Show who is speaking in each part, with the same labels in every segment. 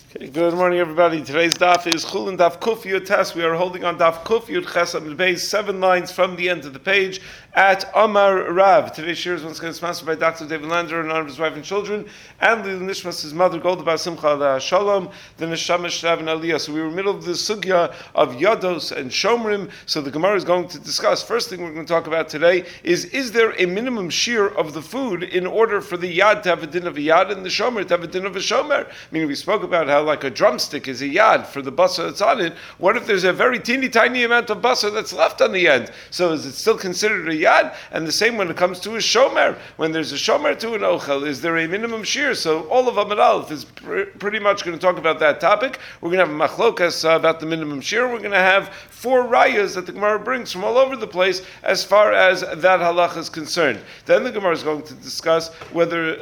Speaker 1: Okay, good morning, everybody. Today's daf is Chulin Daf Kuf Yud Tes. We are holding on Daf Kuf Yud Ches Amud Beis, 7 lines from the end of the page at Amar Rav. Today's shir is once again sponsored by Dr. David Lander in honor of his wife and children, and the Nishmas, his mother, Golda Bar Simcha Shalom, the Neshama Shrav and Aliyah. So we were in the middle of the sugya of Yados and Shomrim. So the Gemara is going to discuss. First thing we're going to talk about today is there a minimum shear of the food in order for the Yad to have a din of a Yad and the Shomer to have a din of a Shomer? I mean, we spoke about how like a drumstick is a Yad for the basar that's on it. What if there's a very teeny tiny amount of basar that's left on the end? So is it still considered a Yad? And the same when it comes to a Shomer. When there's a Shomer to an Ochel, is there a minimum shear? So all of Amud Aleph is pretty much going to talk about that topic. We're going to have a machlokas about the minimum shear. We're going to have 4 rayas that the Gemara brings from all over the place as far as that halach is concerned. Then the Gemara is going to discuss whether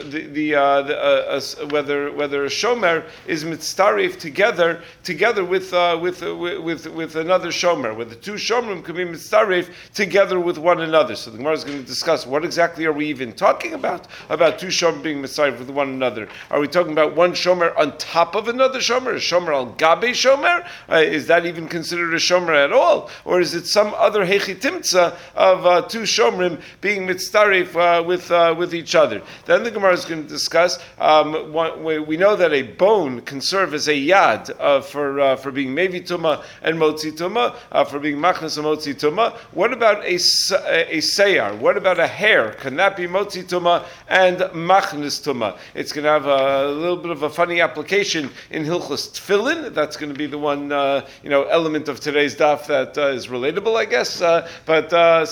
Speaker 1: whether a Shomer is mitztarif together with another Shomer, whether 2 Shomrim can be mitztarif together with one another. So the Gemara is going to discuss what exactly are we even talking about 2 Shomer being mitztarif with one another. Are we talking about one Shomer on top of another Shomer, a Shomer al gabe Shomer? Is that even considered a Shomer at all? Or is it some other hechitimtza of 2 Shomrim being mitztarif with each other? Then the Gemara is going to discuss, we know that a bone can serve as a yad for being mevi tuma and motzi tuma, for being machnas and motzi tuma. What about a seyar? What about a hair? Can that be motzi tuma and machnas tuma? It's going to have a little bit of a funny application in Hilchos Tefillin. That's going to be the one element of today's daf that is relatable, I guess. But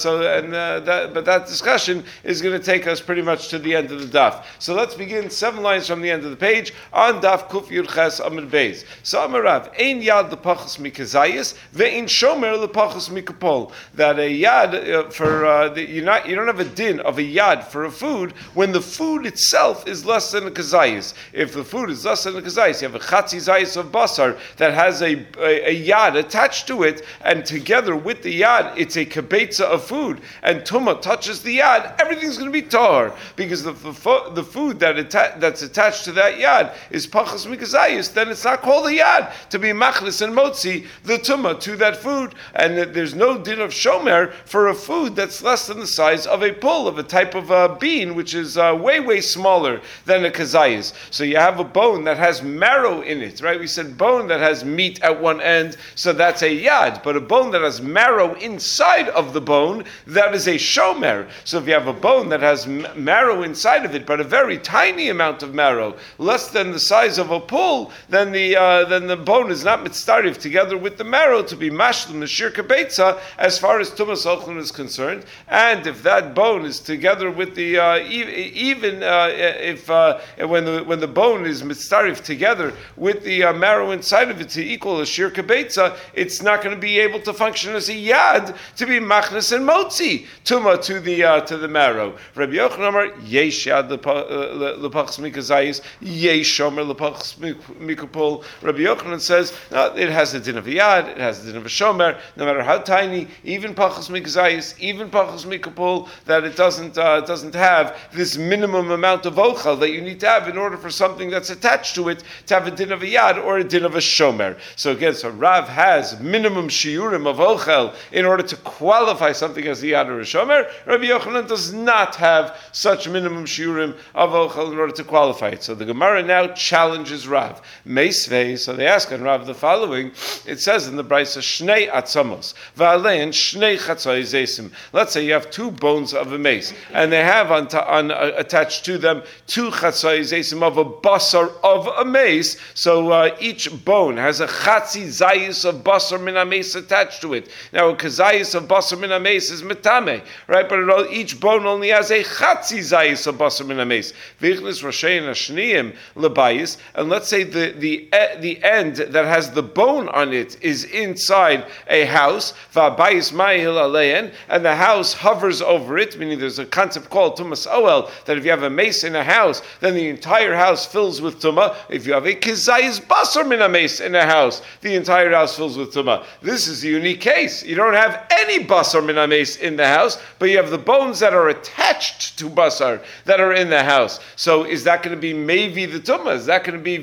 Speaker 1: that discussion is going to take us pretty much to the end of the daf. So let's begin 7 lines from the end of the page on daf Kuf Yud Ches Amud Beis. So Amar Rav, ein yad lepachos mikazayis ve'ein shomer lepachos mikapol. That a yad you don't have a din of a yad for a food when the food itself is less than a kazayis. If the food is less than a kazayis, you have a chatzi zayis of basar that has a yad attached to it, and together with the yad, it's a kibetza of food, and tuma touches the yad, everything's going to be tahor, because the food that's attached to that yad is pachas mikazayis, then it's not called a yad to be machlis and motzi the tuma to that food, and there's no din of shomer for a food that's less than the size of a pull of a type of bean, which is way smaller than a kazayis. So you have a bone that has marrow in it, right? We said bone that has meat at one end, so that's a yad, but a bone that has marrow inside of the bone, that is a shomer. So if you have a bone that has marrow inside of it, but a very tiny amount of marrow, less than the size of a pull, then the bone is not mitztarif together with the marrow to be mashlim the shir kabetza as far as tumas ochlin is concerned. And if that bone is together with the when the bone is mitztarif together with the marrow inside of it to equal a shir kabetza, it's not going to be able to function as a yad to be machnas and motzi tuma to the marrow. Rabbi Yochanan Amar yesh yad lepachas mikazayis yesh shomer lepachas mikapol. Rabbi Yochanan says no, it has the din of a yad, it has the din of a shomer, no matter how tiny, even pachas mikazayis, even pachas mikapol, that it doesn't have this minimum amount of ochel that you need to have in order for something that's attached to it to have a din of a yad or a din of a shomer. So again, Rav has minimum shiurim of ochel in order to qualify something as a yad or a shomer. Rabbi Yochanan does not have such minimum shiurim of ochel in order to qualify it. So the Gemara now challenges Rav. Meisvei, so they ask on Rav the following. It says in the Brisa, Shnei atzamos, va'alein shnei chatzai zesim. Let's say you have 2 bones of a mace, and they have attached to them 2 chatzai zesim of a basar of a mace. So each bone has a chatzi zayis of basar min mace attached to it. Now, a kazayis of basar min mace is metame, right? But each bone only has a chatzi zayis of basar min mace. Vichnis roshein ashniim lebayis, and let's say the end that has the bone on it is inside a house, va'bayis ma'il alein, and the house hovers over it, meaning there's a concept called tumas oel, that if you have a mace in a house, then the entire house fills with tumah. If you have a kizayis basar min mace in a house, the entire house fills with tumah. This is a unique case. You don't have any basar min mace in the house, but you have the bones that are attached to basar that are in the house. So is that going to be maybe the tumah? Is that going to be viewed as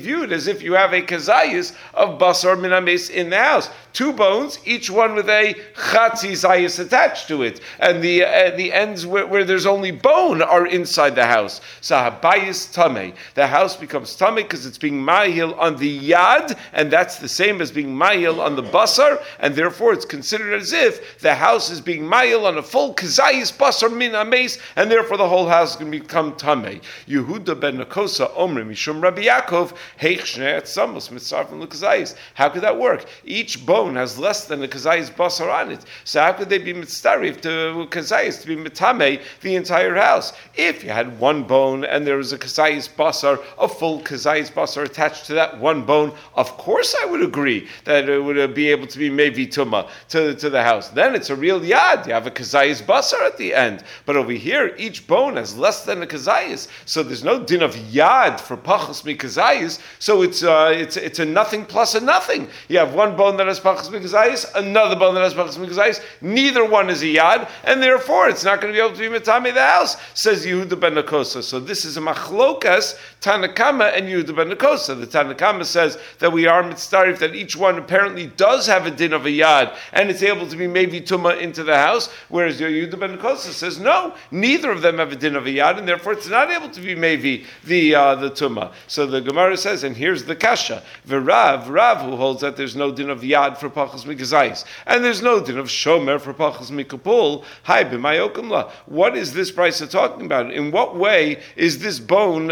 Speaker 1: as if you have a kazayis of basar min hames in the house. 2 bones, each one with a chatzi zayis attached to it, and the ends where there's only bone are inside the house. So habayis tamei, the house becomes tamei because it's being mahil on the yad, and that's the same as being mahil on the basar, and therefore it's considered as if the house is being mahil on a full kazayis basar min hames, and therefore the whole house is going to become tamei. Yehuda ben Nakosa omrim mishum Rabbi Yaakov heich shnei atzamos mitzarfim lekazayis. How could that work? Each bone has less than a kazayis basar on it. So how could they be mitzarif to kazayis, to be mitame the entire house? If you had 1 bone and there was a kazayis basar, a full kazayis basar attached to that 1 bone, of course I would agree that it would be able to be mevi tuma to the house. Then it's a real yad. You have a kazayis basar at the end. But over here, each bone has less than a kazayis, so there's no din of yad for pachas mi kazayis. So it's a nothing plus a nothing. You have 1 bone that has pachas mi kazayis, another bone that has pachas mi kazayis. Neither one is a yad, and therefore it's not going to be able to be mitame the house, says Yehuda ben Nakosa. So this is a machlokas Tanakama and Yehuda ben Nakosa. The Tanakama says that we are mitzarif, that each one apparently does have a din of a yad, and it's able to be maybe tuma into the house, whereas Yehuda ben Nakosa says no, neither of them have a din of a yad, and therefore it's not able to be maybe the tuma. So the Gemara says, and here's the kasha, Rav who holds that there's no din of yad for pachas mikazayis, and there's no din of shomer for pachas mikapul. Hi b'mayokumla. What is this brisa talking about? In what way is this bone?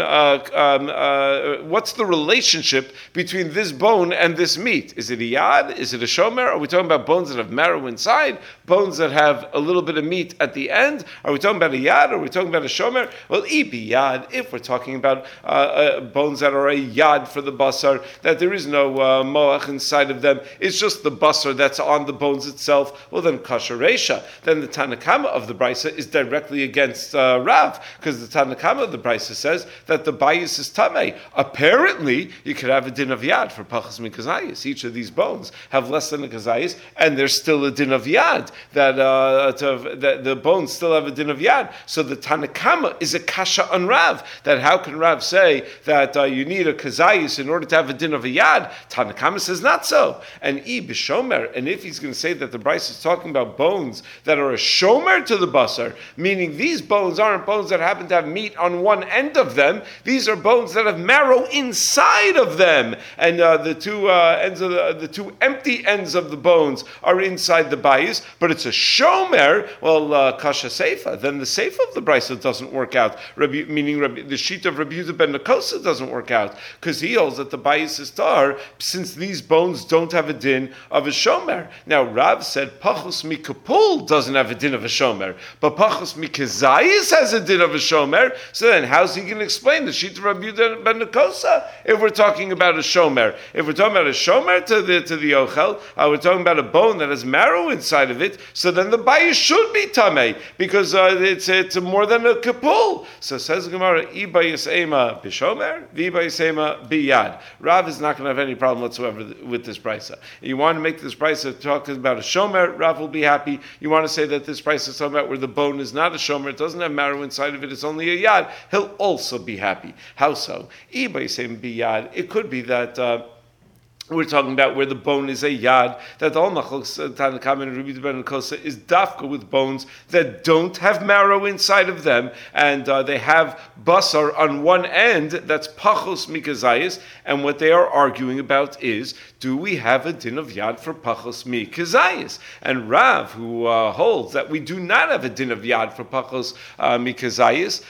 Speaker 1: What's the relationship between this bone and this meat? Is it a yad? Is it a shomer? Are we talking about bones that have marrow inside? Bones that have a little bit of meat at the end? Are we talking about a yad? Are we talking about a shomer? Well, ibi yad. If we're talking about bones that are a yad for the basar, that there is no moach inside of them, it's just the basar that's on the bones itself. Well, then kasher reisha. Then the Tanakama of the brisa is directly against Rav, because the Tanakama of the brisa says that the bayis is tamei. Apparently, you could have a din of yad for pachas mikazayis. Each of these bones have less than a kazayis, and there's still a din of yad. That the bones still have a din of yad. So the Tanakama is a kasha on Rav. That how can Rav say that you need a kazayis in order to have a din of a yad? Tanakama says not so. And b'shomer, and if he's going to say that the brisa is talking about bones that are a shomer to the basar, meaning these bones aren't bones that happen to have meat on one end of them. These are bones that have marrow inside of them, and the two empty ends of the bones are inside the bayis. But it's a shomer. Well, kasha seifa. Then the seifa of the brisa doesn't work out. The sheet of Rabbi Yehuda ben Nakosa doesn't work out, because he holds that the bayis is tar, since these bones don't have a din of a shomer. Now Rav said pachos mikapul doesn't have a din of a shomer, but pachos mikazayis has a din of a shomer. So then how's he going to explain the sheet of Rabbi Yehuda ben Nakosa if we're talking about a shomer? If we're talking about a shomer to the ochel, we're talking about a bone that has marrow inside of it, so then the bayis should be tamei, because it's more than a kapul. So says the Gemara, ibayis ema b'shomer, v'ibayis ema b'yad. Rav is not going to have any problem whatsoever with this brisa. You want to make this brisa talk about a shomer, Rav will be happy. You want to say that this brisa is talking about where the bone is not a shomer, it doesn't have marrow inside of it, it's only a yad, he'll also be happy. How so? Ibayis ema b'yad. It could be that we're talking about where the bone is a yad, that all machlokes Tanakama and Rabbi Yehuda ben Nakosa is dafka with bones that don't have marrow inside of them, and they have basar on one end that's pachos mikazayis, and what they are arguing about is, do we have a din of yad for pachos mikazayis? And Rav, who holds that we do not have a din of yad for pachos mikazayis,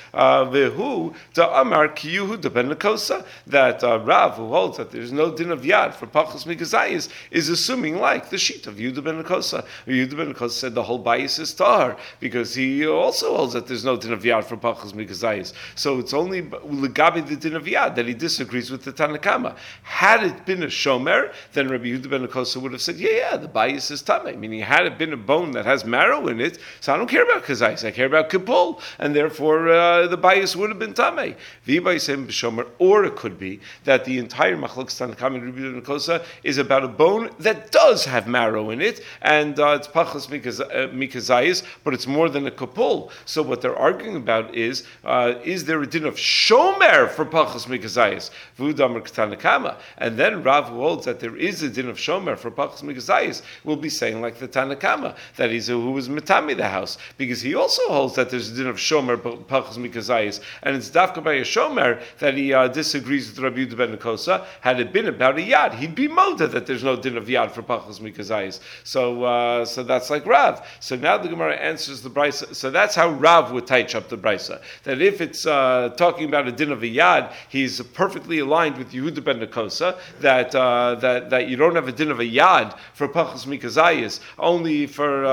Speaker 1: vehu da amar ki Yehuda ben Nakosa, that Rav, who holds that there's no din of yad for pachos mikazayis, is assuming like the sheet of Yehuda ben Nakosa. Yehuda ben Nakosa said the whole bayis is tar, because he also holds that there's no din of yad for pachos mikazayis. So it's only legabi the din of yad that he disagrees with the Tanakama. Had it been a shomer, then Rabbi Yehuda ben Nakosa would have said, yeah, the bayis is tamei. Meaning, had it been a bone that has marrow in it, so I don't care about kazayis, I care about kipul, and therefore the bayis would have been tamei. V'bayis b'shomer, or it could be that the entire machlokes Tanakama and Rabbi Yehuda ben Nakosa Kosa is about a bone that does have marrow in it, and it's pachas mikazayis, but it's more than a kapul. So what they're arguing about is there a din of shomer for pachas mikazayis? V'udamar k'tanakama. And then Rav, who holds that there is a din of shomer for pachas mikazayis, will be saying like the Tanakama, that he's who was metami the house, because he also holds that there's a din of shomer pachas mikazayis, and it's dafka by a shomer that he disagrees with Rabbi Yehuda ben Kosa. Had it been about a yad, he'd be moda that there's no din of yad for pachas mikazayis. So that's like Rav. So now the Gemara answers the brisa. So that's how Rav would touch up the brisa. That if it's talking about a din of a yad, he's perfectly aligned with Yehuda ben Kosa. That you don't have a din of a yad for pachas mikazayis, only for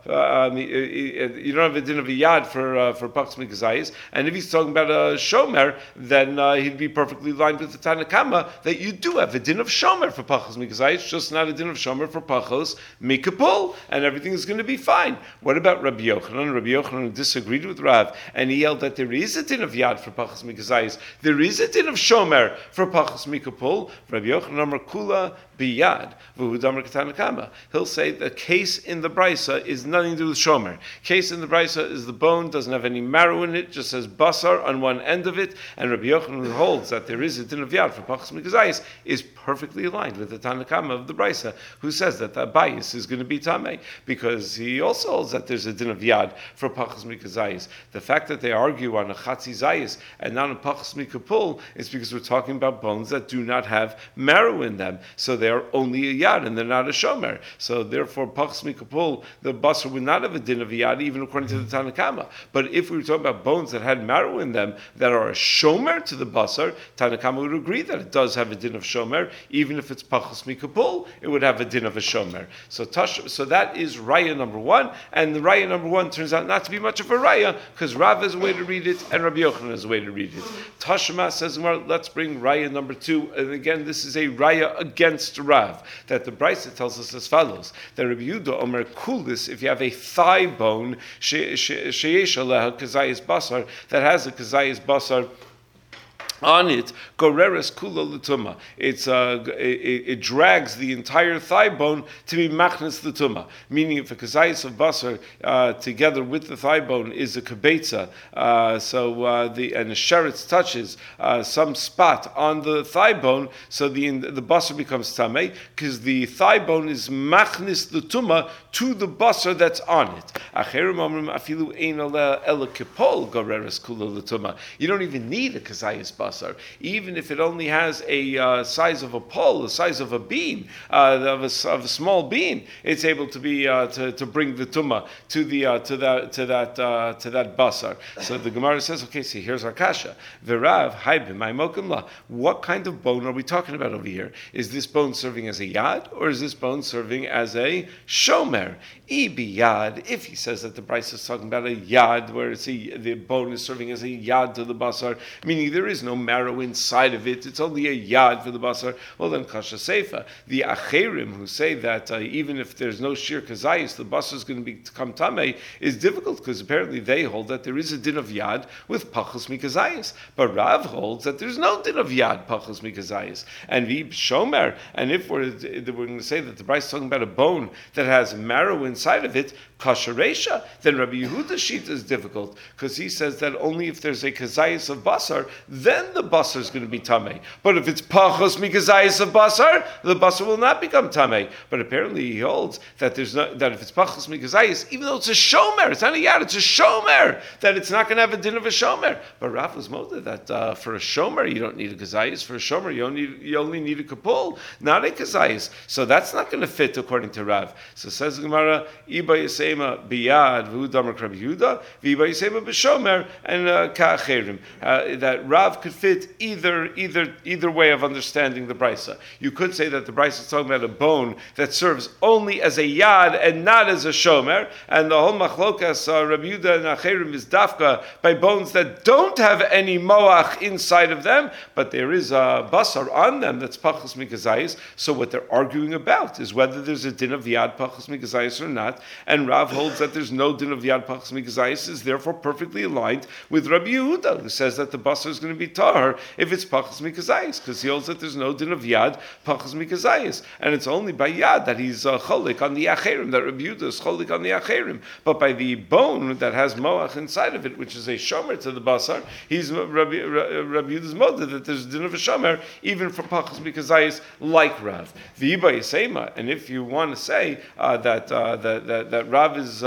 Speaker 1: you don't have a din of a yad for pachas mikazayis. And if he's talking about a shomer, then he'd be perfectly aligned with the Tanakama that you do have a din of shomer for pachas mikazayis, just not a din of shomer for pachos mikapul, and everything is going to be fine. What about Rabbi Yochanan? Rabbi Yochanan disagreed with Rav, and he held that there is a din of yad for pachas mikazayis, there is a din of shomer for pachas mikapul. Rabbi Yochanan Amar Kula biyad v'hudamar k'tanakama. He'll say the case in the brisa is nothing to do with shomer. Case in the brisa is the bone doesn't have any marrow in it, just has basar on one end of it, and Rabbi Yochanan, who holds that there is a din of yad for pachas mikazayis, is perfectly aligned with the Tanakama of the brisa, who says that the bias is going to be tamei, because he also holds that there's a din of yad for pachas mikazayis. The fact that they argue on a chatzi zayis and not a pachas mikapul is because we're talking about bones that do not have marrow in them, so they are only a yad and they're not a shomer. So therefore, pachas mikapul, the basar would not have a din of yad, even according to the Tanakama. But if we were talking about bones that had marrow in them that are a shomer to the basar, Tanakama would agree that it does have a din of shomer. Even if it's pachas mikapul, it would have a din of a shomer. So that is raya number one, and the raya number one turns out not to be much of a raya, because Rav has a way to read it, and Rabbi Yochanan has a way to read it. Tashma says, well, let's bring raya number two, and again, this is a raya against Rav, that the Brisa tells us as follows, that Rabbi Yehuda Omer Kulis, if you have a thigh bone, sheyesh aleha kazayis basar, that has a kazayis basar on it, goreres kula l'tuma. It drags the entire thigh bone to be machnes l'tuma. Meaning, if a kazayis of basar together with the thigh bone is a kibetza, and the sheretz touches some spot on the thigh bone, so the basar becomes tamei, because the thigh bone is machnes l'tuma to the basar that's on it. Acherim omrim afilu ein ela kipol goreres kula l'tuma. You don't even need a kazayis basar. Even if it only has a size of a pole, the size of a bean, of a small bean, it's able to be to bring the tumah to that basar. So the Gemara says, okay, see, here's our kasha. V'rav haibim ma'imokim la. What kind of bone are we talking about over here? Is this bone serving as a yad, or is this bone serving as a shomer? Ibi yad. If he says that the Brisa is talking about a yad, where the bone is serving as a yad to the basar, meaning there is no marrow inside of it, it's only a yad for the basar, well then kasha seifa. The acherim who say that even if there's no shir kazayis, the basar is going to become tamei, is difficult, because apparently they hold that there is a din of yad with pachas mikazayis. But Rav holds that there's no din of yad pachas mikazayis. And v'ib shomer, and if we're going to say that the Brisa is talking about a bone that has marrow inside of it, kasha reisha, then Rabbi Yehuda's sheet is difficult, because he says that only if there's a kazayis of basar, then the basar is going to be tamei. But if it's pachos mikazayis of basar, the basar will not become tamei. But apparently he holds that that if it's pachos mikazayis, even though it's a shomer, it's not a yad, it's a shomer, that it's not going to have a din of a shomer. But Rav was moda that for a shomer you don't need a kazayis. For a shomer you only need a kapul, not a kazayis. So that's not going to fit according to Rav. So says the Gemara, Iba Yisema biyad v'udamar Rabbi Yehuda, v'Iba Yisema b'shomer, and ka'acherim. That Rav could fit either way of understanding the brisa. You could say that the brisa is talking about a bone that serves only as a yad and not as a shomer, and the whole machlokas Rabbi Yehuda and acherim is dafka by bones that don't have any moach inside of them, but there is a basar on them that's pachas mikazayis. So what they're arguing about is whether there's a din of yad pachas mikazayis or not, and Rav holds that there's no din of yad pachas mikazayis, is therefore perfectly aligned with Rabbi Yehuda, who says that the basar is going to be taught tahar if it's pachas mikazayis, because he holds that there's no din of yad pachas mikazayis, and it's only by yad that he's cholik on the acherim, that Rabbi Yehuda is cholik on the acherim. But by the bone that has moach inside of it, which is a shomer to the basar, he's Rabbi Yehuda's moda that there's din of a shomer even for pachas mikazayis like Rav. V'iba yisema, and if you want to say that Rav is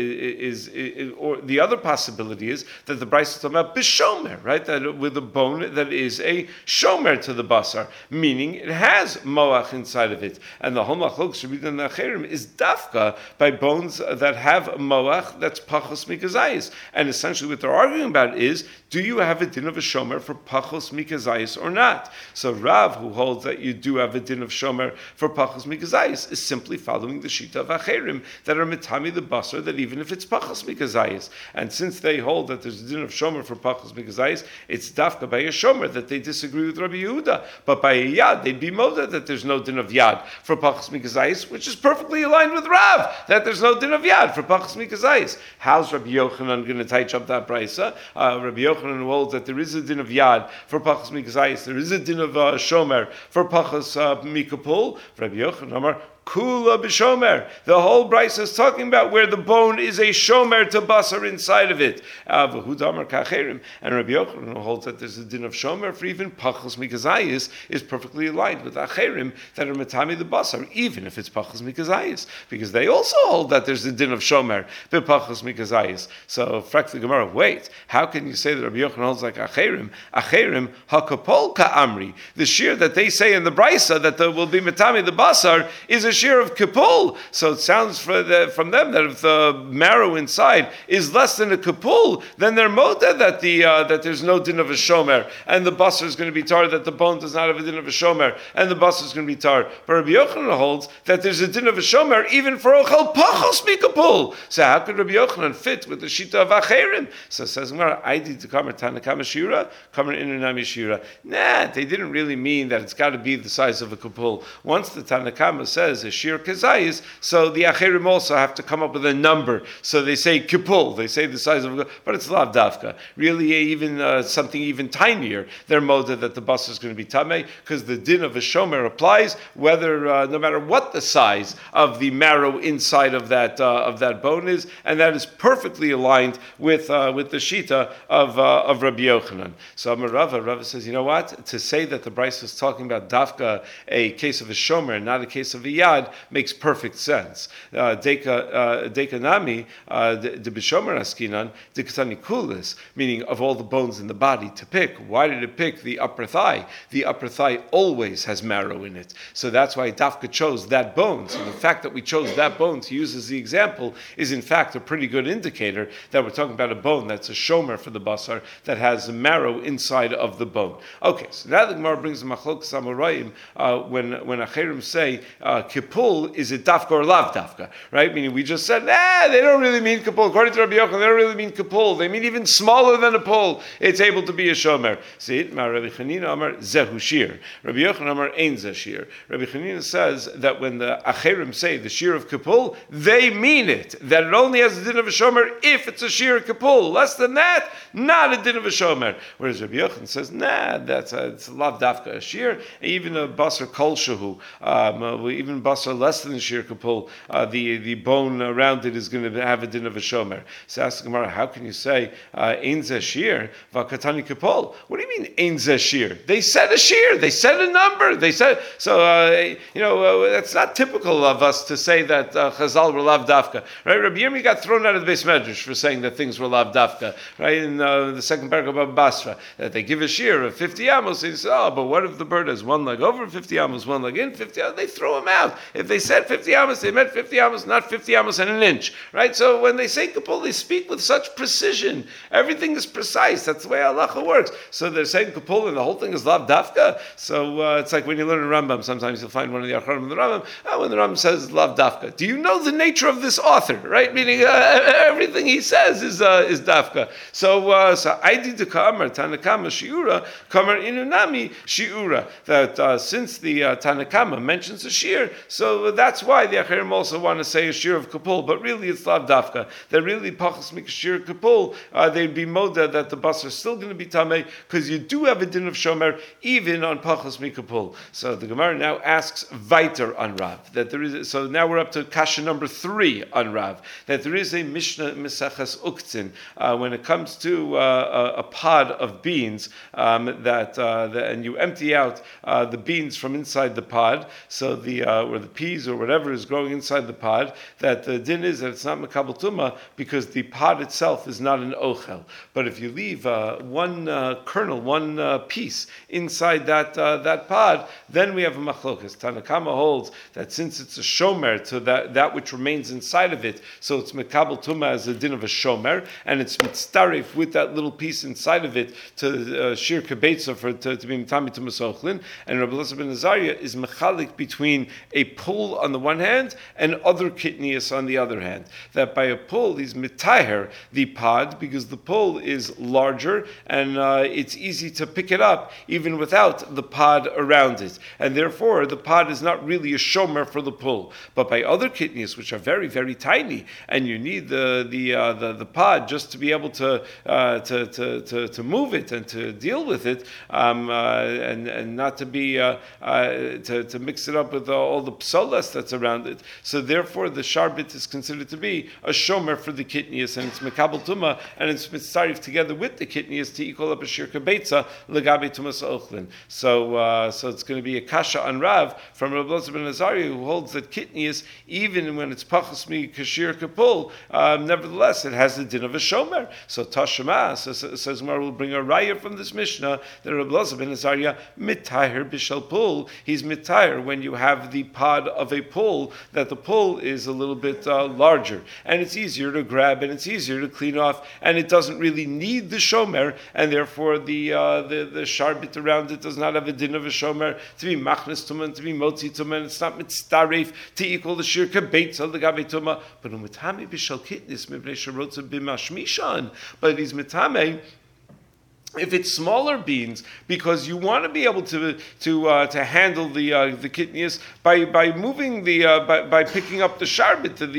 Speaker 1: or the other possibility is that the Brisa is talking about bishomer, right? That with a bone that is a shomer to the basar, meaning it has moach inside of it, and the whole machlok shebidin acherim is dafka by bones that have moach that's pachos mikazayis, and essentially what they're arguing about is, do you have a din of a shomer for pachos mikazayis or not? So Rav, who holds that you do have a din of shomer for pachos mikazayis, is simply following the shita of acherim that are mitami the basar, that even if it's pachos mikazayis, and since they hold that there's a din of shomer for pachos mikazayis, it's dafka by a shomer that they disagree with Rabbi Yehuda, but by a yad they'd be moda that there's no din of yad for pachos mikazayis, which is perfectly aligned with Rav that there's no din of yad for pachos mikazayis. How's Rabbi Yochanan going to touch up that brisa? Rabbi Yochanan holds that there is a din of yad for pachos mikazayis, there is a din of shomer for pachos mikapul. Rabbi Yochanan Amar Kula b'shomer. The whole brisa is talking about where the bone is a shomer to basar inside of it. And Rabbi Yochanan holds that there's a din of shomer for even pachos mikazayis is perfectly aligned with acherim that are matami the basar, even if it's pachos mikazayis, because they also hold that there's a din of shomer b'pachos mikazayis. So, frak the Gemara, wait, how can you say that Rabbi Yochanan holds like acherim? Acherim hakapol ka'amri. The shear that they say in the brisa that there will be matami the basar is a shear of kapul. So it sounds from them that if the marrow inside is less than a kapul, then they're moda that that there's no din of a shomer, and the basar is going to be tar, that the bone does not have a din of a shomer, and the basar is going to be tar. But Rabbi Yochanan holds that there's a din of a shomer even for ochel pachos mikapul. So how could Rabbi Yochanan fit with the shita of acherim? So it says Gemara, I did to kamer tanakama shira, kamer inunami shira. Nah, they didn't really mean that it's got to be the size of a kapul. Once the Tanakama says a shir kazayis, so the acherim also have to come up with a number. So they say kipul, they say the size of a, but it's lav davka. Really, even something even tinier, they're moda that the bus is going to be tamei, because the din of a shomer applies whether no matter what the size of the marrow inside of that bone is, and that is perfectly aligned with the shita of Rabbi Yochanan. So Rava says, you know what? To say that the Bryce is talking about dafka, a case of a shomer, not a case of a yad, makes perfect sense. Deka nami the bishomer askinan the katani kulis, meaning of all the bones in the body to pick. Why did it pick the upper thigh? The upper thigh always has marrow in it, so that's why dafka chose that bone. So the fact that we chose that bone to use as the example is in fact a pretty good indicator that we're talking about a bone that's a shomer for the basar that has marrow inside of the bone. Okay, so now the Gemara brings the machlok samurayim when acherim say kipul, is it dafka or lav dafka, right? Meaning we just said, they don't really mean kapul. According to Rabbi Yochanan, they don't really mean kapul. They mean even smaller than a pul. It's able to be a shomer. See it? Rabbi Chanina Amar zehu shir. Rabbi Yochanan Amar ein zeh shir. Rabbi Chanina says that when the acherim say the shir of kapul, they mean it. That it only has a din of a shomer if it's a shir of kapul. Less than that, not a din of a shomer. Whereas Rabbi Yochanan says, it's a lav dafka a shir. Even a basar kol shehu, even basar less than the shir kapul, the bone around it is going to have a din of a shomer. So ask the Gemara, how can you say ein zeh shir v'katani kapul? What do you mean ein zeh shir? They said a shir. They said a number. They said so. That's not typical of us to say that Chazal were lav dafka, right? Rabbi Yirmi got thrown out of the Beis Medrash for saying that things were lav dafka, right? In the second paragraph of Basra, that they give a shir of 50 amos. He says, but what if the bird has one leg over 50 amos, one leg in 50 amos? They throw him out. If they said 50 amos, they meant 50 amos, not 50 amos and an inch, right? So when they say kapul, they speak with such precision. Everything is precise. That's the way halacha works. So they're saying kapul, and the whole thing is lav dafka. So it's like when you learn a Rambam, sometimes you'll find one of the acharonim in the Rambam, when the Rambam says lav dafka. Do you know the nature of this author, right? Meaning everything he says is dafka. So I did the kamar, Tanakama shiura, kamar inunami shiura. That since the Tanakama mentions a shir, So that's why the Acherim also want to say a shir of kapul, but really it's lav dafka. That really pachas mik shir kapul, they'd be moda that the basar is still going to be tamei, because you do have a din of shomer even on pachas mik kapul. So the Gemara now asks weiter on Rav, that there is, so now we're up to kasha number 3 on Rav, that there is a Mishnah Mesachas Uktzin, when it comes to a pod of beans, and you empty out the beans from inside the pod, so or the peas or whatever is growing inside the pod, that the din is that it's not Mekabel Tumah because the pod itself is not an ochel. But if you leave one kernel, one piece inside that pod, then we have a machlokas. Tanakama holds that since it's a shomer to that which remains inside of it, so it's Mekabel Tumah as a din of a shomer, and it's mitztarif with that little piece inside of it to shir kebetza to be mitami to masochlin. And Rabbi Elazar ben Azariah is mechalik between a pull on the one hand and other kitnius on the other hand. That by a pull he's mitaher the pod because the pull is larger and it's easy to pick it up even without the pod around it, and therefore the pod is not really a shomer for the pull. But by other kitnius which are very very tiny, and you need the pod just to be able to move it and to deal with it, and not to be to mix it up with all the psolas that's around it. So therefore, the sharbit is considered to be a shomer for the kitnius, and it's mekabel tuma, and it's mitzarif together with the kitnius to equal up a shir kabetza legabe tumas ochlin. So it's going to be a kasha on Rav from Rabbi Elazar ben Azariah, who holds that kitnius, even when it's pachas mi kashir kapul, nevertheless it has the din of a shomer. So Tashema says Mar will bring a raya from this Mishnah that Rabbi Elazar ben Azariah mitaher b'shel pul. He's mitaher when you have the pod of a pull, that the pull is a little bit larger and it's easier to grab and it's easier to clean off and it doesn't really need the shomer, and therefore the sharbit around it does not have a din of a shomer to be machnes tumah, to be motzi tumah, and it's not mitztaref to equal the shir kabetza legabe tumah. But umitame b'shel kitnis mibnei sharotza b'mashmishan, but he's mitame if it's smaller beans, because you want to be able to handle the kitnius by moving by picking up the sharbit to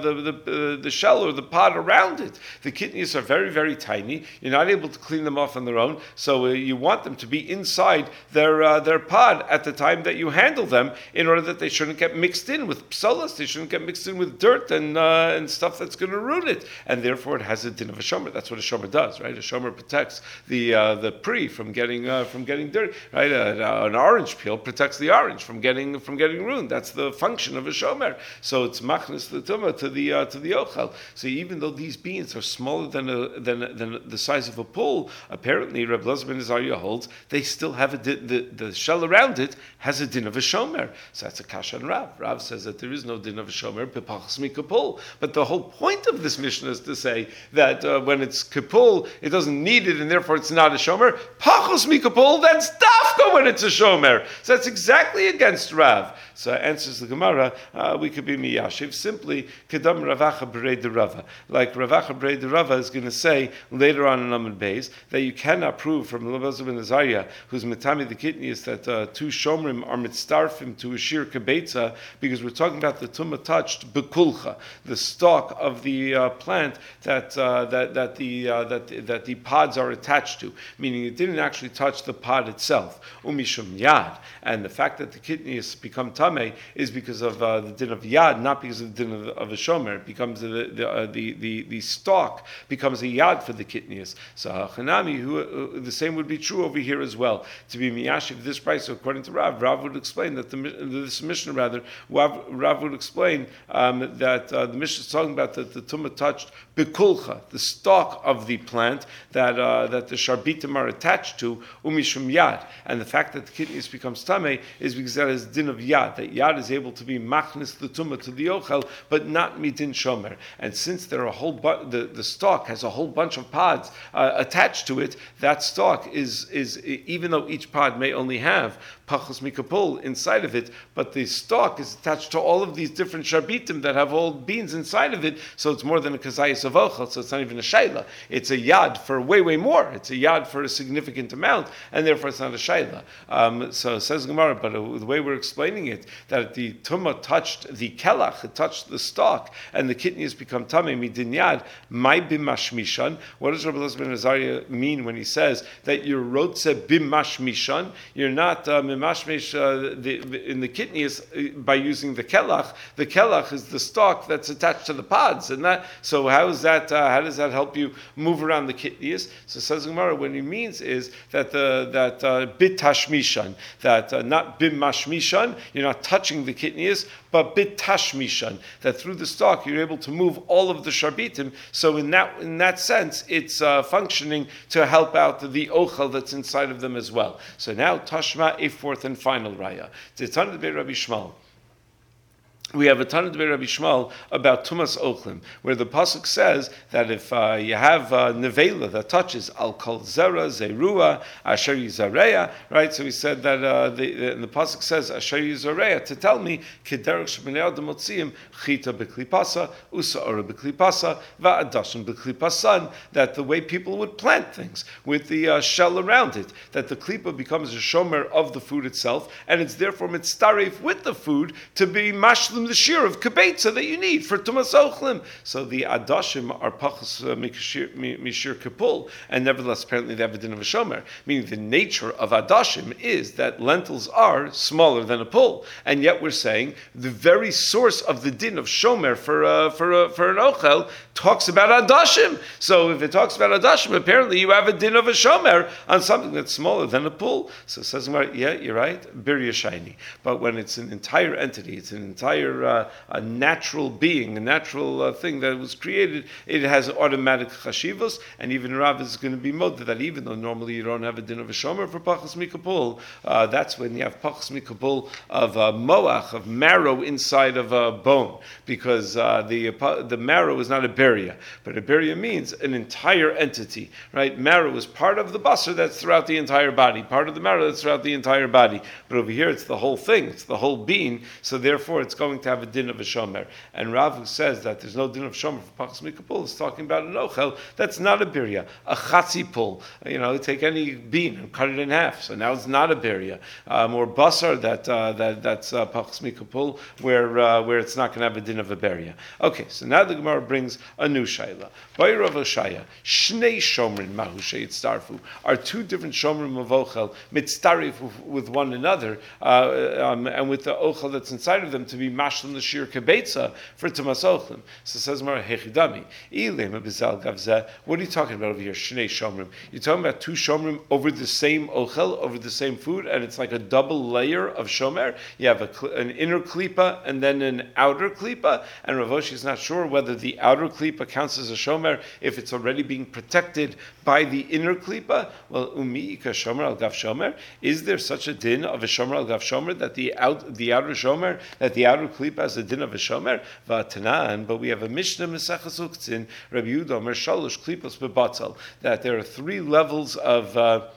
Speaker 1: the shell or the pod around it. The kitnius are very very tiny. You're not able to clean them off on their own, so you want them to be inside their pod at the time that you handle them, in order that they shouldn't get mixed in with psolas. They shouldn't get mixed in with dirt and stuff that's going to ruin it. And therefore, it has a din of a shomer. That's what a shomer does, right? A shomer protects the pri from getting dirt, right? An orange peel protects the orange from getting ruined. That's the function of a shomer. So it's machnes the tumah to the ochel. So even though these beans are smaller than the size of a pull, apparently Reb Elazar ben Azariah holds they still have the shell around it has a din of a shomer. So that's a kasha on Rav. Rav says that there is no din of a shomer b'pachas mi kapul. But the whole point of this Mishnah is to say that when it's kapul, it doesn't need it, and therefore it's not a shomer. Pachos mikapol, that's dafka when it's a shomer. So that's exactly against Rav. So answers the Gemara, we could be miyashiv simply kedam ravacha berei de Rava. Like ravacha berei de Rava is going to say later on in Amud Beis that you cannot prove from Rabbi Elazar ben Azariah, who's mitami the kitnius, that two shomrim are mitztarfim to a shir kabetza, because we're talking about the tumah touched bekulcha, the stalk of the plant that the pods are attached to, meaning it didn't actually touch the pod itself. Umishum yad, and the fact that the kitnius become tamei is because of the din of yad, not because of the din of a shomer. It becomes the stalk becomes a yad for the kitnius. So Hanami, the same would be true over here as well. To be miyashiv this price, according to Rav would explain that this Mishnah Rav would explain that the Mishnah is talking about that the tumah touched bekulcha, the stalk of the plant that the sharbitim are attached to, umishum yad, and the fact that the kitnius becomes tamei is because that is din of yad. That yad is able to be machnis the tumah to the ochel, but not midin shomer. And since there are the stalk has a whole bunch of pods attached to it, that stalk is even though each pod may only have pachos mikapul inside of it, but the stalk is attached to all of these different sharbitim that have all beans inside of it, so it's more than a kazayas of ochel, so it's not even a shayla. It's a yad for way more. It's a yad for a significant amount, and therefore it's not a shayla. So says Gemara, but the way we're explaining it, that the tumah touched the kelach, it touched the stalk, and the kidneys become tamei midin yad, my bimashmishan. What does Rabbi Elazar ben Azariah mean when he says that you're rotze bimashmishan? You're not mimashmish in the kidneys by using the kelach. The kelach is the stalk that's attached to the pods, and that. So how is that? How does that help you move around the kidneys? So says Gemara, what he means is that bit tashmishan, that not bim mashmishan, you're not touching the kidneys, but bit tashmishan, that through the stalk you're able to move all of the sharbitim. So in that sense, it's functioning to help out the ochel that's inside of them as well. So now tashma, a fourth and final raya. Tzitana de Rabbi Shmuel. We have a ton of Rabbi Shmuel about Tumas Ochlim, where the pasuk says that if you have nevela that touches al kol zera zerua asher yizareya, right? So he said that the pasuk says asher yizareya to tell me kederach shebnei adam motziim chita beklipasa usaora beklipasa va'adashim beklipasan, that the way people would plant things with the shell around it, that the klipa becomes a shomer of the food itself, and it's therefore mitzdaref with the food to be mashlim the shear of kibetza that you need for tumas ochlim. So the adashim are pachas mishir kapul, and nevertheless apparently they have a din of a shomer. Meaning the nature of adashim is that lentils are smaller than a pull, and yet we're saying the very source of the din of shomer for an ochel talks about adashim. So if it talks about adashim, apparently you have a din of a shomer on something that's smaller than a pull. So it says, yeah, you're right, birya shiny. But when it's an entire entity, it's an entire a natural being, a natural thing that was created, it has automatic chashivos, and even Rav is going to be moded that even though normally you don't have a din of a shomer for pachas mikapul, that's when you have pachas mikapul of moach, of marrow inside of a bone, because the marrow is not a beria, but a beria means an entire entity, right? Marrow is part of the basar that's throughout the entire body, part of the marrow that's throughout the entire body, but over here it's the whole thing, it's the whole being, so therefore it's going to have a din of a shomer. And Rav, who says that there's no din of shomer for pachas mikapul, is talking about an ochel that's not a birya, a chatzi pul. Take any bean and cut it in half. So now it's not a birya. Or basar that's pachas mikapul, where it's not going to have a din of a birya. Okay, so now the Gemara brings a new shaila. Bayrav Oshaya, shnei shomrin mahu sheitzdarfu, are two different shomrim of ochel mitzdarif with one another, and with the ochel that's inside of them to be mashlim the shir kebetza for tumas ochlim. So it says Mara hechidami ilem abizal gavzeh. What are you talking about over here? Shnei shomrim. You're talking about two shomrim over the same ochel, over the same food, and it's like a double layer of shomer. You have an inner klipa and then an outer klipa, and Rav Oshi is not sure whether the outer klipa counts as a shomer if it's already being protected by the inner klipa. Well, umi ka shomer al gav shomer. Is there such a din of a shomer al gav shomer that the outer shomer, that the outer klipa has a din of a shomer? V'atanan, but we have a mishnah Mesachas Uktzin, Rabbi Yehuda Omer shalosh klipos bebatzal, that there are three levels of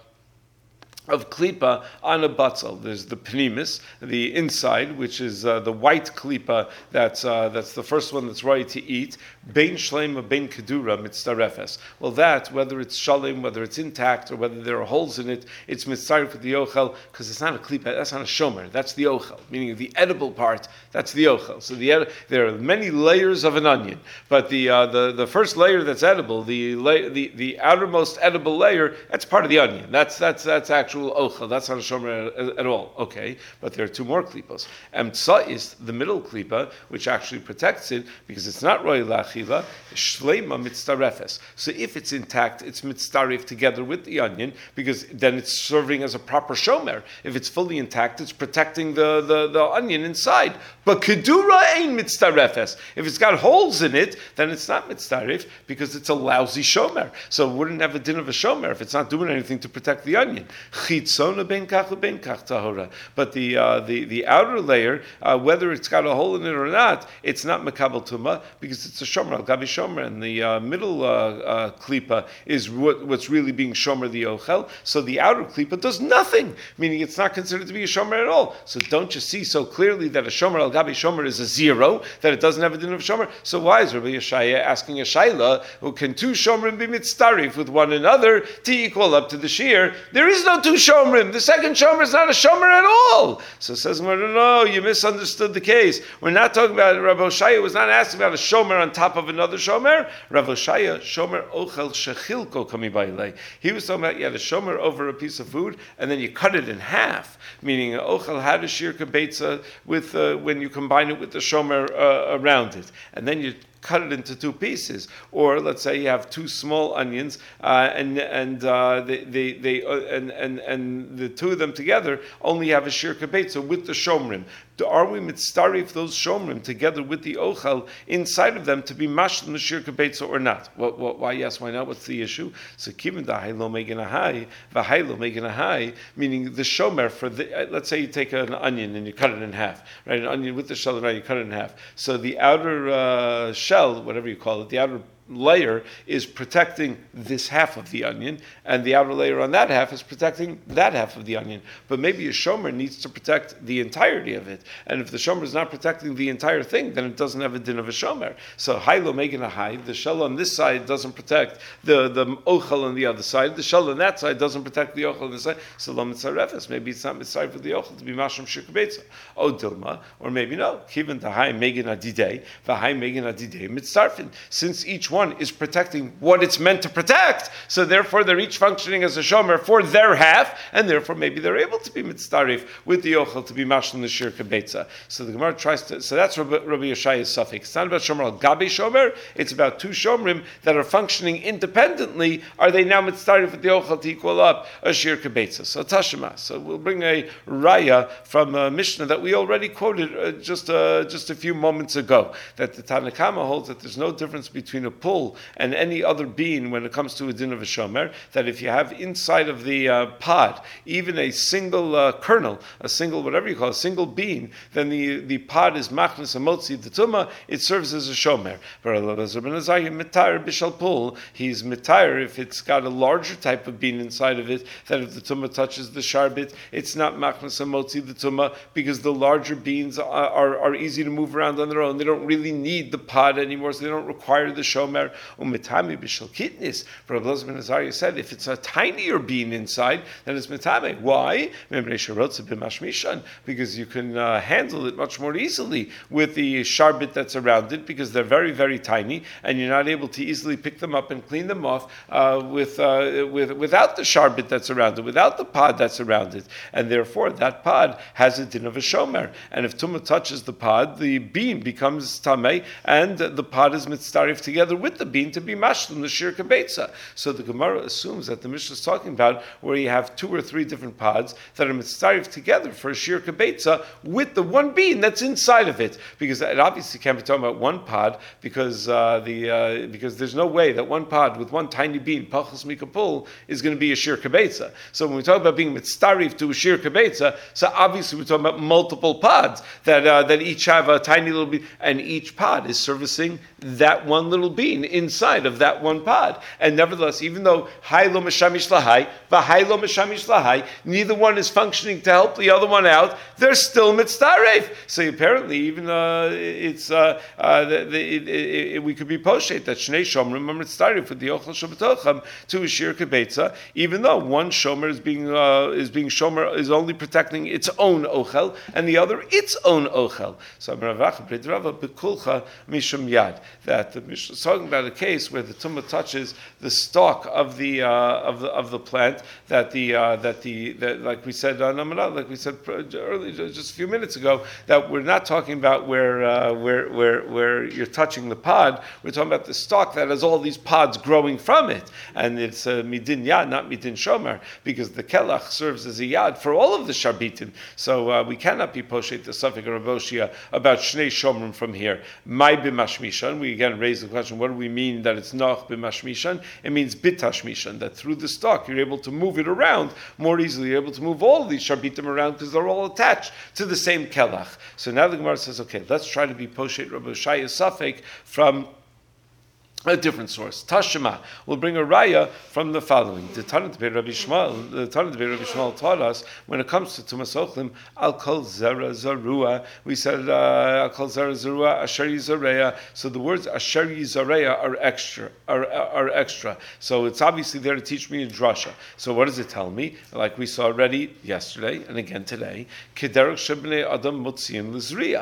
Speaker 1: klipa on a batzal. There's the pnimis, the inside, which is the white klipa. That's the first one that's ready to eat. Bein shlema, bein kedura, mitzdarefes. Well, that, whether it's shalim, whether it's intact, or whether there are holes in it, it's mitzdaref with the ochel, because it's not a klipa, that's not a shomer, that's the ochel, meaning the edible part, that's the ochel. So there are many layers of an onion, but the first layer that's edible, the outermost edible layer, that's part of the onion. That's actual ochel. That's not a shomer at all. Okay, but there are two more klipos. Emtsa is the middle klipa, which actually protects it because it's not roy lachila. Shleima mitzdarefes. So if it's intact, it's mitzdaref together with the onion because then it's serving as a proper shomer. If it's fully intact, it's protecting the onion inside. But kedura ain't mitzdarefes. If it's got holes in it, then it's not mitzdaref because it's a lousy shomer. So it wouldn't have a din of a shomer if it's not doing anything to protect the onion. Uchitzona ben kach uben kach tahora. But the outer layer, whether it's got a hole in it or not, it's not mekabel tuma because it's a shomer al gabi shomer, and the middle klipa is what's really being shomer the ochel. So the outer klipa does nothing, meaning it's not considered to be a shomer at all. So don't you see so clearly that a shomer al gabi shomer is a zero, that it doesn't have a din of shomer? So why is Rabbi Yeshaya asking a shaila, who can two shomrim be mitzdarif with one another to equal up to the shear? There is no two shomrim. The second shomer is not a shomer at all. So says, no, you misunderstood the case. We're not talking about, Rabbi Yeshaya was not asking about a shomer on top of another shomer. Rabbi Yeshaya, shomer ochel shechilko kami bailei. He was talking about you had a shomer over a piece of food and then you cut it in half, meaning ochel had a shear kabetza with when you combine it with the shomer around it, and then you cut it into two pieces. Or let's say you have two small onions, and the two of them together only have a shir kabetza with the shomrim. Are we mitzdarif those shomrim together with the ochel inside of them to be mashlim the shir kabetza or not? Why yes, why not? What's the issue? So kivin da'haylo meganahai, v'haylo meganahai, meaning the shomer for the, let's say you take an onion and you cut it in half, right? An onion with the shell and you cut it in half. So the outer shell, whatever you call it, the outer layer is protecting this half of the onion, and the outer layer on that half is protecting that half of the onion. But maybe a shomer needs to protect the entirety of it, and if the shomer is not protecting the entire thing, then it doesn't have a din of a shomer. So haylo megan a hay, the shell on this side doesn't protect the ochel on the other side. The shell on that side doesn't protect the ochel on this side. So lo mitzarefes, maybe it's not mitzaref for the ochel to be masham shikabetza. O dilma, or maybe no. Kiven the hay megan adidei, the hay megan adidei mitzarfin. Since each one is protecting what it's meant to protect, so therefore they're each functioning as a shomer for their half, and therefore maybe they're able to be mitzdarif with the ochel to be mashlim the shir kabetza. So the Gemara tries to, so that's Rabbi Yeshaya's suffix. It's not about shomer al gabi shomer, it's about two shomrim that are functioning independently. Are they now mitzdarif with the ochel to equal up a shir kabetza? So tashema. So we'll bring a raya from a Mishnah that we already quoted just a few moments ago, that the Tanna Kama holds that there's no difference between a pull and any other bean when it comes to a din of a shomer, that if you have inside of the pod even a single kernel, a single whatever you call it, a single bean, then the pod is machnas amotzi the tuma, it serves as a shomer. He's mitayr if it's got a larger type of bean inside of it, that if the tuma touches the sharbit, it's not machnas amotzi the tuma, because the larger beans are easy to move around on their own. They don't really need the pod anymore, so they don't require the shomer. Umitame b'shel kitnis. Rabbi Elazar ben Azariah said if it's a tinier bean inside, then it's mitame. Why? Because you can handle it much more easily with the sharbit that's around it, because they're very, very tiny, and you're not able to easily pick them up and clean them off without the sharbit that's around it, without the pod that's around it, and therefore that pod has a din of a shomer. And if tumah touches the pod, the bean becomes tamei, and the pod is mitzdarif together with the bean to be mashlim the shir kabetza. So the Gemara assumes that the Mishnah is talking about where you have two or three different pods that are mitzdarif together for a shir kabetza with the one bean that's inside of it, because it obviously can't be talking about one pod, because because there's no way that one pod with one tiny bean pachas mikapul is going to be a shir kabetza. So when we talk about being mitzdarif to a shir kabetza, so obviously we're talking about multiple pods that each have a tiny little bean, and each pod is servicing that one little bean inside of that one pod. And nevertheless, even though haylo meshamish lahai, v'haylo meshamish lahai, neither one is functioning to help the other one out, they're still mitzdaref. So apparently, even we could be poshet that shnei shomrim are mitzdaref with the ochel shabatocham to a shir kabetza, even though one shomer is being shomer is only protecting its own ochel and the other its own ochel. So that the Mishnah is talking about a case where the tumah touches the stalk of the plant, that like we said earlier, just a few minutes ago, that we're not talking about where you're touching the pod. We're talking about the stalk that has all these pods growing from it, and it's midin yad, not midin shomer, because the kelach serves as a yad for all of the sharbitim. So we cannot be poshet the suffix or aboshia about shnei shomrim from here. My b'mashmishan. We again raise the question: what what do we mean that it's noch b'mashmishan? It means bitashmishan, that through the stalk you're able to move it around more easily. You're able to move all of these sharbitim around because they're all attached to the same kelach. So now the Gemara says, okay, let's try to be poshet Rabbi Shaya Safek from a different source. Tashema will bring a raya from the following. The Tanat Beit Rabbi Shmuel taught us when it comes to Tumas Ochlim, Al Kol Zera Zarua. We said Al Kol Zera Zarua Asher Yizareya. So the words Asher Yizareya are extra. So it's obviously there to teach me a drasha. So what does it tell me? Like we saw already yesterday and again today, Kederach Shebnei Adam Mutziim Lizriya.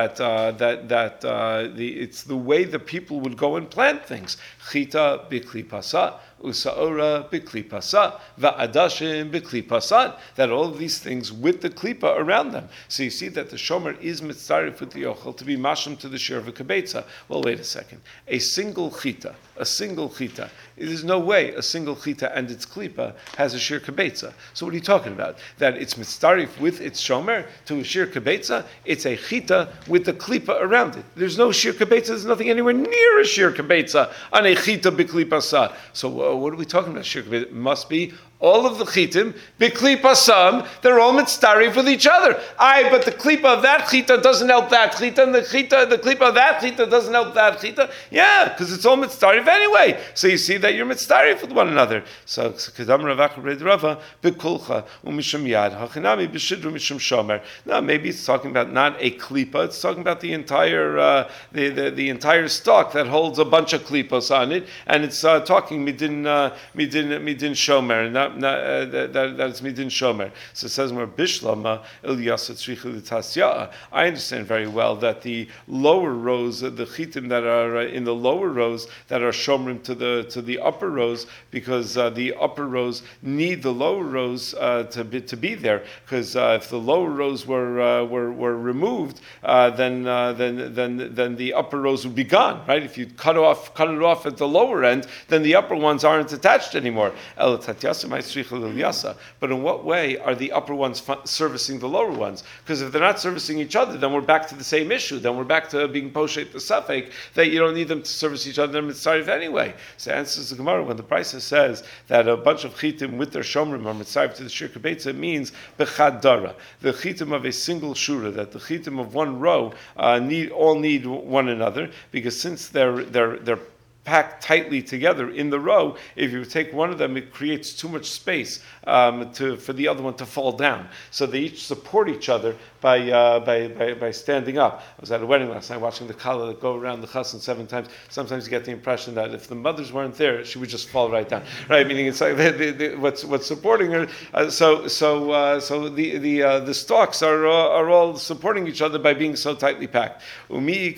Speaker 1: It's the way the people would go and plant things. Chita bikli pasa, usaora bikli pasa, va'adashim bikli pasa. That all of these things with the klipa around them. So you see that the shomer is mitzarif with the yochel to be mashim to the shir of a kibetza. Well, wait a second. A single chita. There's no way a single chita and its klipa has a shir kibetza. So what are you talking about? That it's mitzarif with its shomer to a shir kibetza? It's a chita with the klipa around it. There's no shir kibetza. There's nothing anywhere near a shir kibetza on a chita bikli pasa. So what are we talking about? Shir kibetza? It must be all of the chitim, bikli pasam, they're all mitzarif with each other. But the klipa of that chita doesn't help that chita, and the klipa of that chita doesn't help that chita. Yeah, because it's all mitzarif anyway. So you see that you're mitzarif with one another. So kedam ravach red rava bikulcha umisham yad hachinami b'shidru misham shomer. Now maybe it's talking about not a klipa; it's talking about the entire the entire stalk that holds a bunch of klipos on it, and it's talking midin shomer, and not that's midin shomer. So it says more bishlama il yasa tzricha l'tasya. I understand very well that the lower rows, the chitim that are in the lower rows that are shomrim to the upper rows, because the upper rows need the lower rows to be there. Because if the lower rows were removed, then the upper rows would be gone. Right? If you cut it off at the lower end, then the upper ones aren't attached anymore. But in what way are the upper ones servicing the lower ones? Because if they're not servicing each other, then we're back to the same issue. Then we're back to being poshet the safek, that you don't need them to service each other. They're mitzarif anyway. So answers the Gemara when the Brisa says that a bunch of chitim with their shomrim are mitzarif to the shir kibetza, it means bechadara, the chitim of a single shura, that the chitim of one row need one another, because since they're packed tightly together in the row, if you take one of them, it creates too much space for the other one to fall down. So they each support each other by standing up. I was at a wedding last night watching the kala go around the chassan 7 times. Sometimes you get the impression that if the mothers weren't there, she would just fall right down. Right? Meaning it's like what's supporting her. So the stalks are all supporting each other by being so tightly packed. So I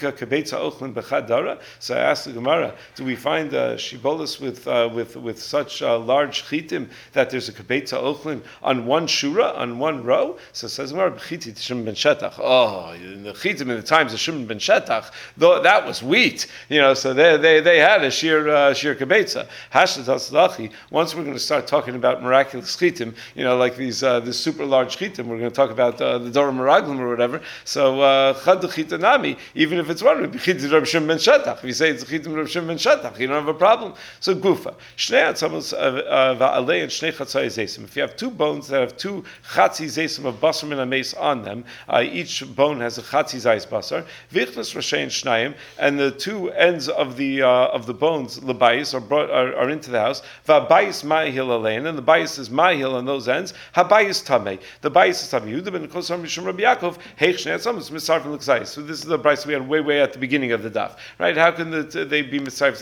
Speaker 1: asked the Gemara, do we find shibolis with such large chitim that there's a kibetza ochlin on one shura, on one row? So it says Gemara, b'chiti t'shimon ben shetach. Oh, in the chitim in the times of Shimon ben shetach, though that was wheat, so they had a shir kibetza. Hashtat hatzlachi. Once we're going to start talking about miraculous chitim, like these super large chitim, we're going to talk about the Dora Meraglim or whatever. So chad chitanami, even if it's one, b'chiti Reb Shimon ben shetach. If you say it's chitim Reb Shimon ben shetach, you don't have a problem. So gufa. Shnei atzamos va'alei and shnei chatzai zesim. If you have two bones that have two chatzi zesim of basar min hameis on them, each bone has a chatzi zayis basar. Vichnas rashein shnayim, and the two ends of the bones lebayis are into the house. Va'bayis ma'ihil alein, and the bayis is ma'ihil on those ends. Habayis tamei. The bayis is tamei. Yehuda ben Kosam Mishum Rabbi Yaakov. Heich shnei atzamos misarfin l'kzayis. So this is the price we had way at the beginning of the daf. Right? How can they be misarfin?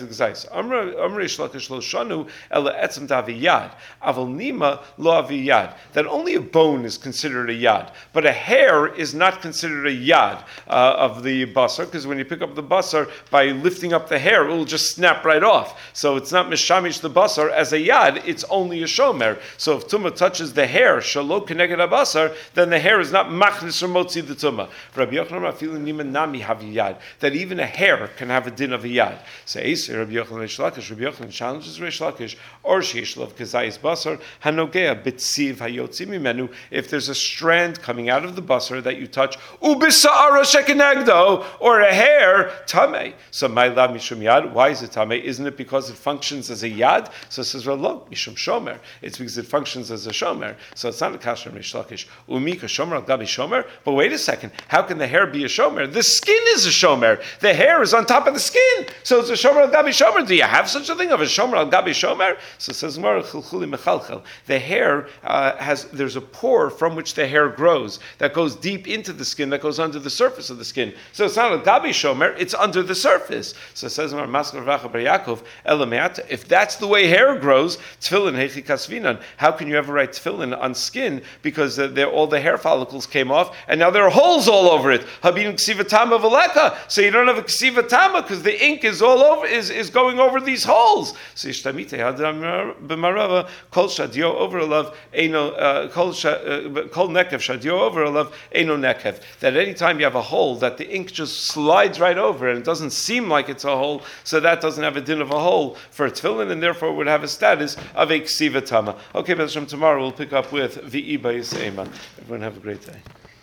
Speaker 1: That only a bone is considered a yad, but a hair is not considered a yad of the basar, because when you pick up the basar, by lifting up the hair, it will just snap right off. So it's not mishamish the basar as a yad, it's only a shomer. So if tumah touches the hair, shalo keneged basar, then the hair is not machnis or motzi the tumah. Rabbi Yochanan feeling niman nami have yad, that even a hair can have a din of a yad. So Beis Rabbi Yochanan Reish Lakish. Rabbi Yochanan challenges Reish Lakish, or sheishlav kazayis basar hanogea bitziv hayotzi mimenu. If there's a strand coming out of the basar that you touch, ubisara shekenegdo, or a hair tamei. So my lav mishum yad. Why is it tamei? Isn't it because it functions as a yad? So it says lo mishum shomer. It's because it functions as a shomer. So it's not a kasher Reish Lakish. Umika shomer al gabi shomer. But wait a second. How can the hair be a shomer? The skin is a shomer. The hair is on top of the skin. So it's a shomer al gabi shomer. Do you have such a thing of a shomer al gabi shomer? So it says the hair there's a pore from which the hair grows that goes deep into the skin, that goes under the surface of the skin. So it's not a gabi shomer, it's under the surface. So it says if that's the way hair grows, tefillin hechi kasvinan. How can you ever write tefillin on skin? Because all the hair follicles came off and now there are holes all over it. Habin ksivatama veleka. So you don't have a ksivatama because the ink is all over, is going over these holes. So Ishtamite Hadram b'marava kol shadio over alav eno kol nekev shadio over alav eno nekev. That any time you have a hole, that the ink just slides right over and it doesn't seem like it's a hole, so that doesn't have a din of a hole for a tefillin, and therefore would have a status of a ksivatama. Okay, but tomorrow we'll pick up with v'i bayis ema. Everyone have a great day.